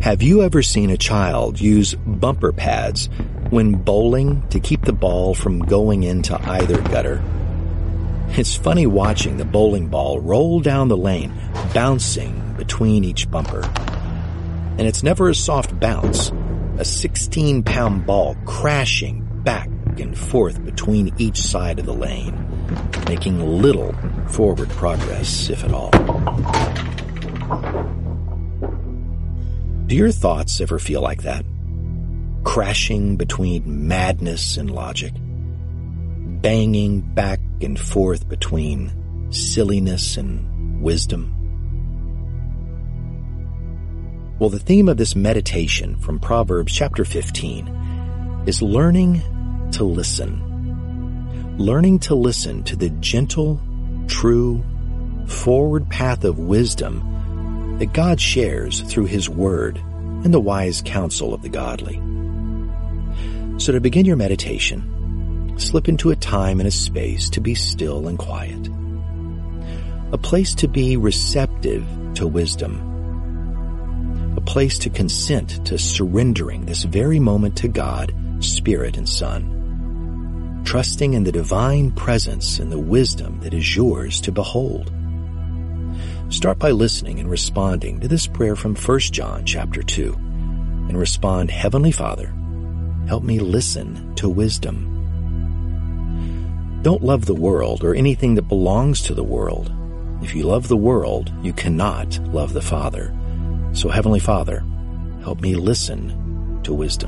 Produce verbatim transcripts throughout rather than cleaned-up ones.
Have you ever seen a child use bumper pads when bowling to keep the ball from going into either gutter? It's funny watching the bowling ball roll down the lane, bouncing between each bumper. And it's never a soft bounce, a sixteen-pound ball crashing back and forth between each side of the lane, making little forward progress, if at all. Do your thoughts ever feel like that? Crashing between madness and logic, banging back and forth between silliness and wisdom? Well, the theme of this meditation from Proverbs chapter fifteen is learning to listen. Learning to listen to the gentle, true, forward path of wisdom that God shares through His Word and the wise counsel of the godly. So to begin your meditation, slip into a time and a space to be still and quiet. A place to be receptive to wisdom. A place to consent to surrendering this very moment to God, Spirit and Son, trusting in the divine presence and the wisdom that is yours to behold. Start by listening and responding to this prayer from First John chapter two, and respond, Heavenly Father, help me listen to wisdom. Don't love the world or anything that belongs to the world. If you love the world, you cannot love the Father. So, Heavenly Father, help me listen to wisdom.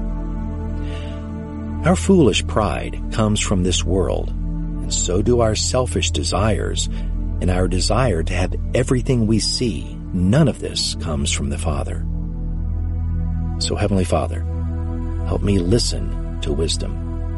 Our foolish pride comes from this world, and so do our selfish desires and our desire to have everything we see. None of this comes from the Father. So, Heavenly Father, help me listen to wisdom.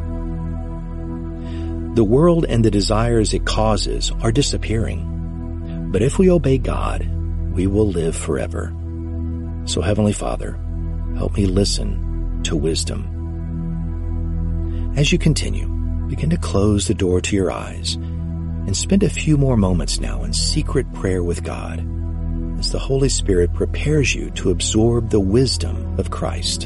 The world and the desires it causes are disappearing, but if we obey God, we will live forever. So, Heavenly Father, help me listen to wisdom. As you continue, begin to close the door to your eyes and spend a few more moments now in secret prayer with God as the Holy Spirit prepares you to absorb the wisdom of Christ.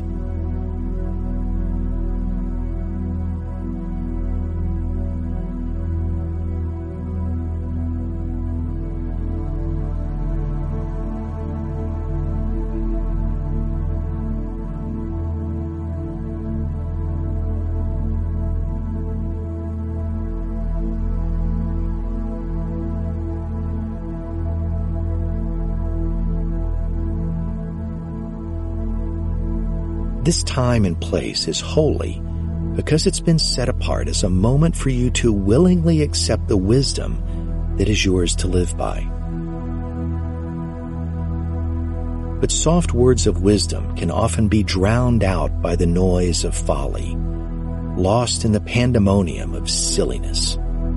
This time and place is holy because it's been set apart as a moment for you to willingly accept the wisdom that is yours to live by. But soft words of wisdom can often be drowned out by the noise of folly, lost in the pandemonium of silliness.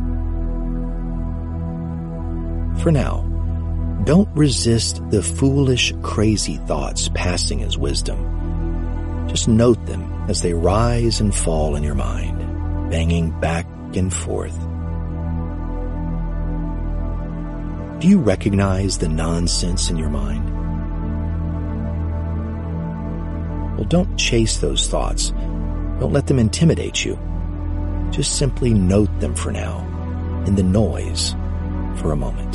For now, don't resist the foolish, crazy thoughts passing as wisdom. Just note them as they rise and fall in your mind, banging back and forth. Do you recognize the nonsense in your mind? Well, don't chase those thoughts. Don't let them intimidate you. Just simply note them for now, in the noise, for a moment.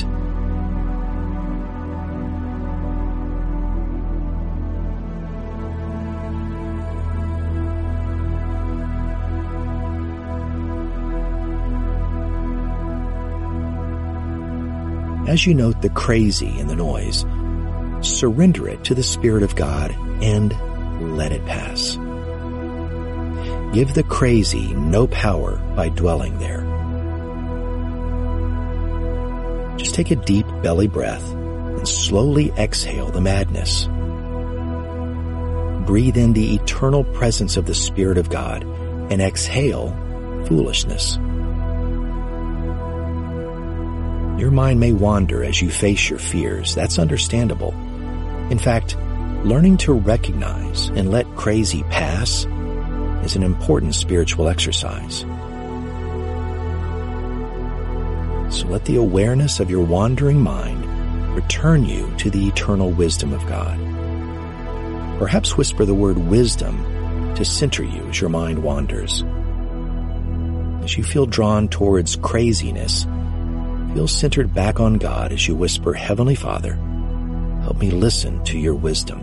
As you note the crazy in the noise, surrender it to the Spirit of God and let it pass. Give the crazy no power by dwelling there. Just take a deep belly breath and slowly exhale the madness. Breathe in the eternal presence of the Spirit of God and exhale foolishness. Your mind may wander as you face your fears. That's understandable. In fact, learning to recognize and let crazy pass is an important spiritual exercise. So let the awareness of your wandering mind return you to the eternal wisdom of God. Perhaps whisper the word wisdom to center you as your mind wanders. As you feel drawn towards craziness, feel centered back on God as you whisper, Heavenly Father, help me listen to your wisdom.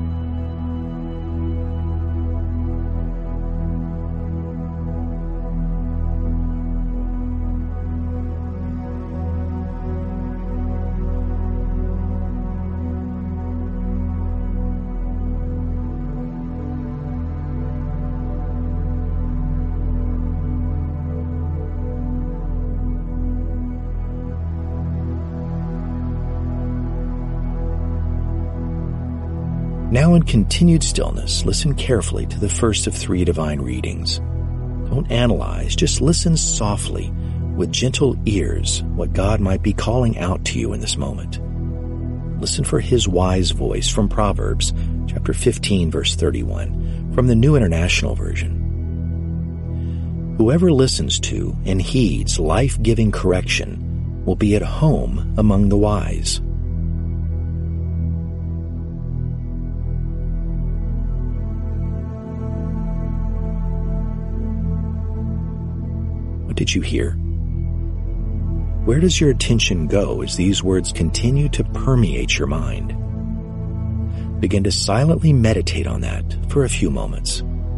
Now in continued stillness, listen carefully to the first of three divine readings. Don't analyze, just listen softly with gentle ears what God might be calling out to you in this moment. Listen for His wise voice from Proverbs chapter fifteen, verse thirty-one, from the New International Version. Whoever listens to and heeds life-giving correction will be at home among the wise. What did you hear? Where does your attention go as these words continue to permeate your mind? Begin to silently meditate on that for a few moments.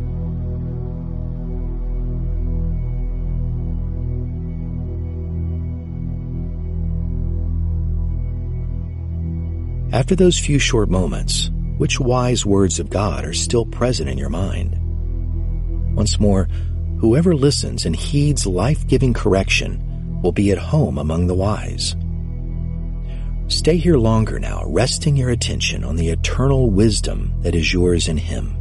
After those few short moments, which wise words of God are still present in your mind? Once more, whoever listens and heeds life-giving correction will be at home among the wise. Stay here longer now, resting your attention on the eternal wisdom that is yours in Him.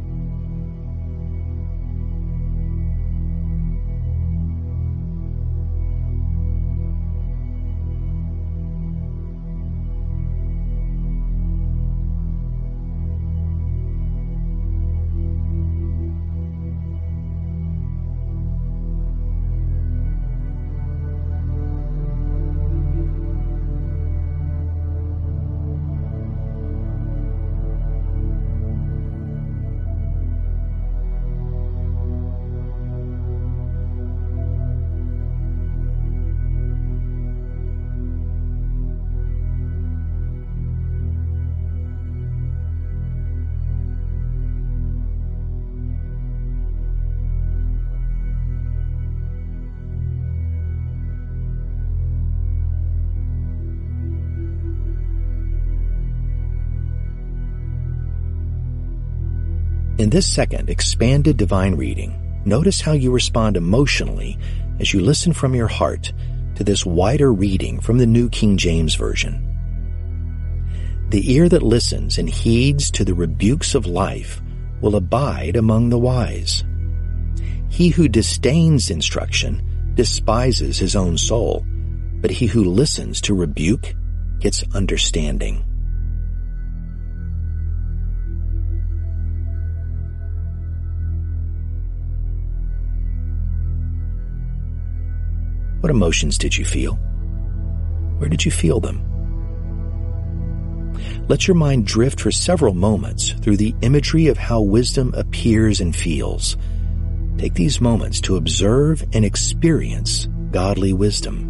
In this second expanded divine reading, notice how you respond emotionally as you listen from your heart to this wider reading from the New King James Version. The ear that listens and heeds to the rebukes of life will abide among the wise. He who disdains instruction despises his own soul, but he who listens to rebuke gets understanding. What emotions did you feel? Where did you feel them? Let your mind drift for several moments through the imagery of how wisdom appears and feels. Take these moments to observe and experience godly wisdom.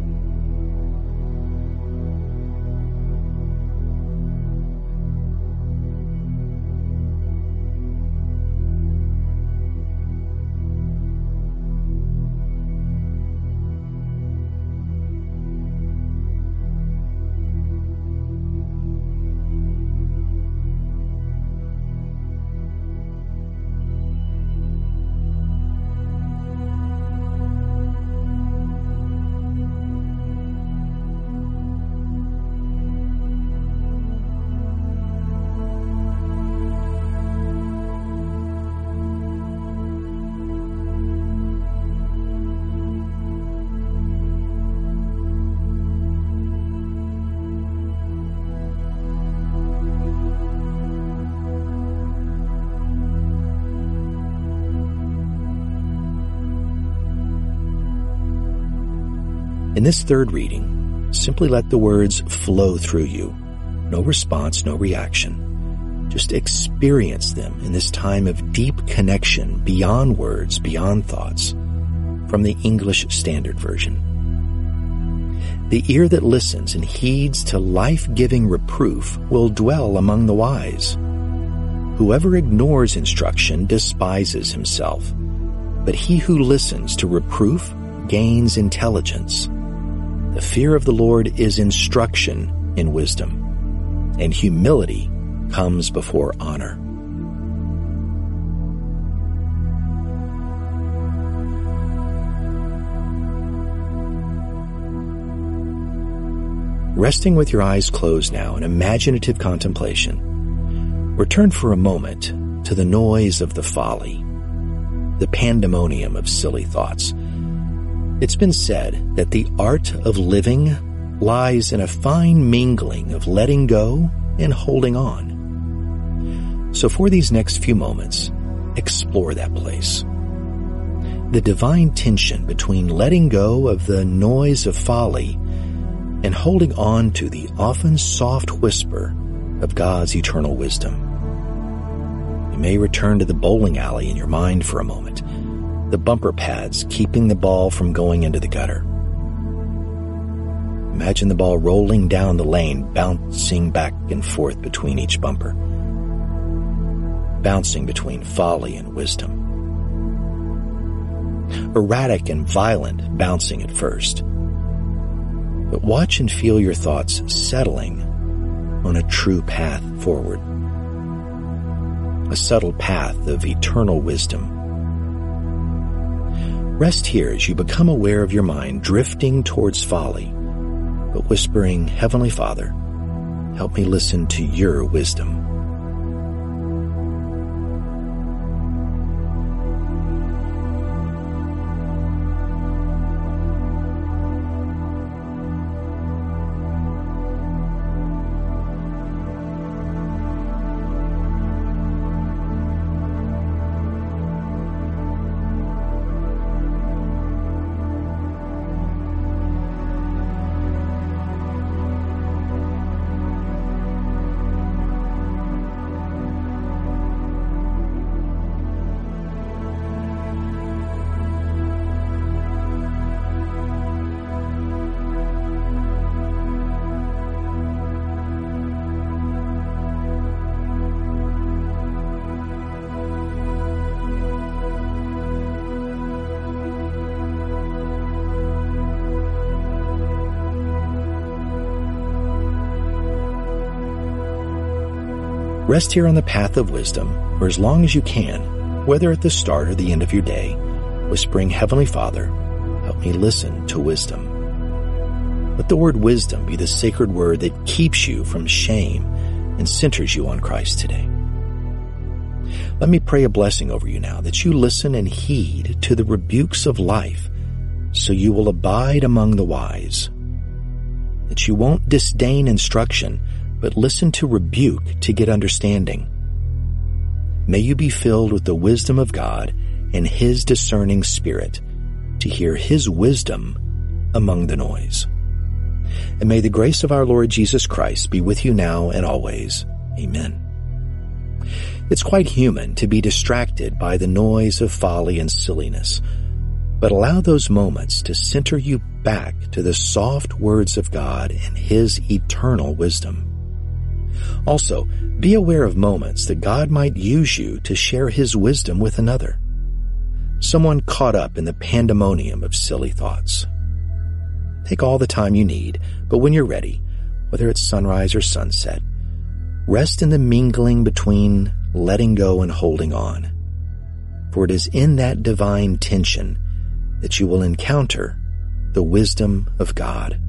In this third reading, simply let the words flow through you. No response, no reaction. Just experience them in this time of deep connection beyond words, beyond thoughts, from the English Standard Version. The ear that listens and heeds to life-giving reproof will dwell among the wise. Whoever ignores instruction despises himself, but he who listens to reproof gains intelligence. The fear of the Lord is instruction in wisdom, and humility comes before honor. Resting with your eyes closed now in imaginative contemplation, return for a moment to the noise of the folly, the pandemonium of silly thoughts. It's been said that the art of living lies in a fine mingling of letting go and holding on. So for these next few moments, explore that place. The divine tension between letting go of the noise of folly and holding on to the often soft whisper of God's eternal wisdom. You may return to the bowling alley in your mind for a moment, the bumper pads keeping the ball from going into the gutter. Imagine the ball rolling down the lane, bouncing back and forth between each bumper, bouncing between folly and wisdom. Erratic and violent bouncing at first, but watch and feel your thoughts settling on a true path forward, a subtle path of eternal wisdom. Rest here as you become aware of your mind drifting towards folly, but whispering, Heavenly Father, help me listen to your wisdom. Rest here on the path of wisdom for as long as you can, whether at the start or the end of your day, whispering, Heavenly Father, help me listen to wisdom. Let the word wisdom be the sacred word that keeps you from shame and centers you on Christ today. Let me pray a blessing over you now, that you listen and heed to the rebukes of life, so you will abide among the wise, that you won't disdain instruction, but listen to rebuke to get understanding. May you be filled with the wisdom of God and His discerning Spirit to hear His wisdom among the noise. And may the grace of our Lord Jesus Christ be with you now and always. Amen. It's quite human to be distracted by the noise of folly and silliness, but allow those moments to center you back to the soft words of God and His eternal wisdom. Also, be aware of moments that God might use you to share His wisdom with another, someone caught up in the pandemonium of silly thoughts. Take all the time you need, but when you're ready, whether it's sunrise or sunset, rest in the mingling between letting go and holding on, for it is in that divine tension that you will encounter the wisdom of God.